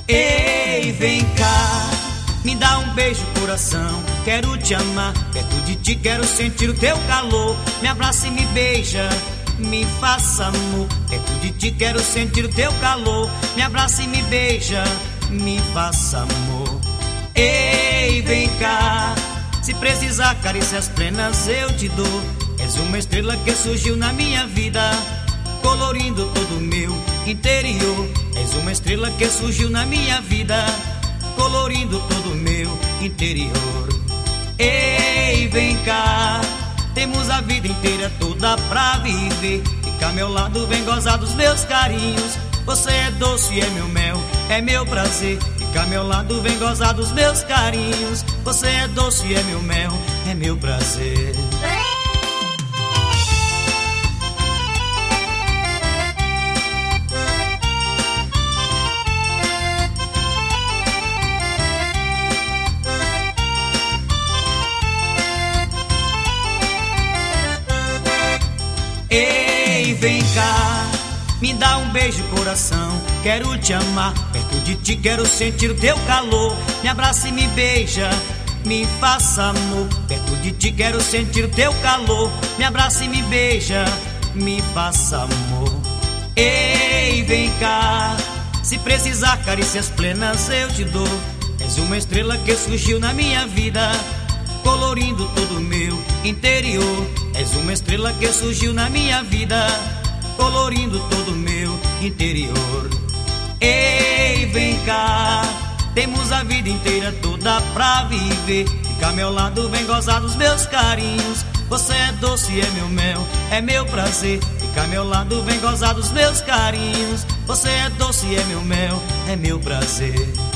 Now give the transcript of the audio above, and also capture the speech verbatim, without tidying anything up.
Ei, vem cá, me dá um beijo, coração. Quero te amar, perto de ti quero sentir o teu calor. Me abraça e me beija, me faça amor. Perto de ti quero sentir o teu calor. Me abraça e me beija, me faça amor. Ei, vem cá, se precisar carícias plenas eu te dou. És uma estrela que surgiu na minha vida, colorindo todo o meu interior. És uma estrela que surgiu na minha vida, colorindo todo o meu interior. Ei, vem cá, temos a vida inteira toda pra viver. Fica ao meu lado, vem gozar dos meus carinhos. Você é doce, é meu mel, é meu prazer. Fica ao meu lado, vem gozar dos meus carinhos. Você é doce, é meu mel, é meu prazer. Ei, vem cá, me dá um beijo, coração. Quero te amar, perto de ti quero sentir o teu calor. Me abraça e me beija, me faça amor. Perto de ti quero sentir o teu calor. Me abraça e me beija, me faça amor. Ei, vem cá, se precisar carícias plenas eu te dou. És uma estrela que surgiu na minha vida, colorindo todo o meu interior. És uma estrela que surgiu na minha vida, colorindo todo o meu interior. Ei, vem cá, temos a vida inteira toda pra viver. Fica ao meu lado, vem gozar dos meus carinhos. Você é doce, é meu mel, é meu prazer. Fica ao meu lado, vem gozar dos meus carinhos. Você é doce, é meu mel, é meu prazer.